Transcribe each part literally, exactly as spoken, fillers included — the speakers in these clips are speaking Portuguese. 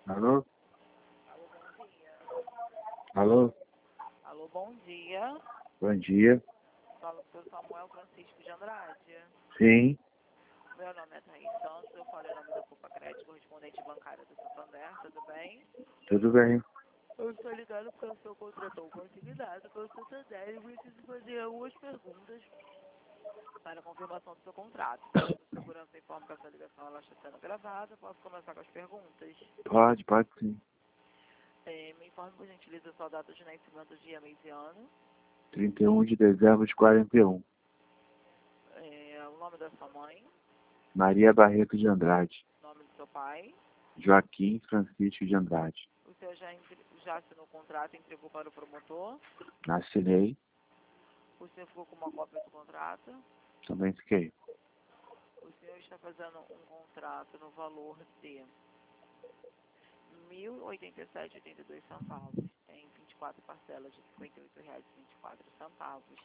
Alô? Alô, bom dia. Alô? Alô, bom dia. Bom dia. Falo com o seu Samuel Francisco de Andrade. Sim, Meu nome é Thaís Santos, eu falo em nome da Copa Crédito, correspondente bancária do Santander, tudo bem? tudo bem. Eu estou ligando porque o senhor contratou um consignado pelo Santander e preciso fazer algumas perguntas para a confirmação do seu contrato. Para a segurança informa que essa ligação ela está sendo gravada. Posso começar com as perguntas? Pode, pode sim. É, me informe, por gentileza, a sua data de nascimento, dia, mês e ano. trinta e um de dezembro de quarenta e um. É, o nome da sua mãe. Maria Barreto de Andrade. Nome do seu pai. Joaquim Francisco de Andrade. O senhor já, entre- já assinou o contrato e entregou para o promotor? Assinei, O senhor ficou com uma cópia do contrato? também fiquei. O senhor está fazendo um contrato no valor de mil e oitenta e sete reais e oitenta e dois centavos, em vinte e quatro parcelas de cinquenta e oito reais e vinte e quatro centavos,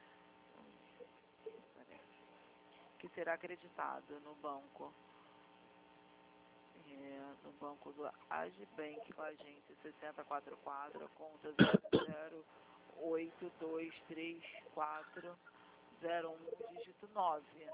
que será acreditado no banco, é, no banco do Agibank, com a agência sessenta e quatro quatro, conta zero zero oito dois três quatro zero um, dígito nove.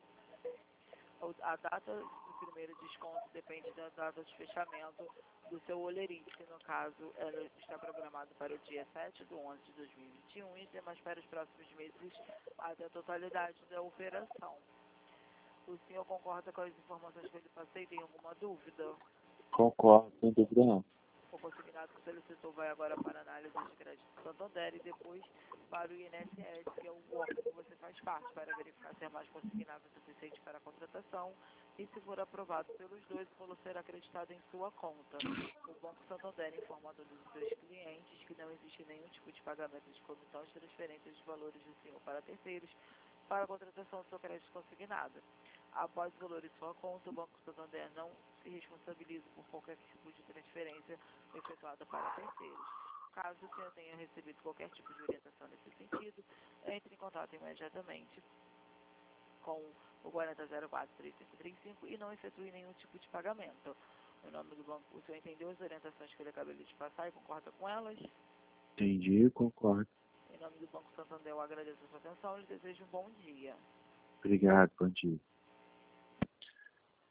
A data do primeiro desconto depende da data de fechamento do seu olerite, que no caso ela está programado para o dia sete de onze de dois mil e vinte e um e demais para os próximos meses até a totalidade da operação. O senhor concorda com as informações que eu lhe passei? Tem alguma dúvida? Concordo, sem dúvida não. O consignado que solicitou vai agora para a análise de crédito do Santander e depois para o I N S S, que é o órgão que você faz parte, para verificar se é mais consignado suficiente para a contratação e, se for aprovado pelos dois, o valor será acreditado em sua conta. O Banco Santander informa a todos os seus clientes que não existe nenhum tipo de pagamento de comissão de transferência de valores do senhor para terceiros para a contratação do seu crédito consignado. Após o valor em sua conta, o Banco Santander não se responsabiliza por qualquer tipo de transferência efetuada para terceiros. Caso o senhor tenha recebido qualquer tipo de orientação nesse sentido, entre em contato imediatamente com o quarenta zero quatro, trinta e cinco trinta e cinco e não efetue nenhum tipo de pagamento. Em nome do banco, o senhor entendeu as orientações que ele acabou de passar e concorda com elas? Entendi, concordo. Em nome do Banco Santander, eu agradeço a sua atenção e lhe desejo um bom dia. Obrigado, bom dia.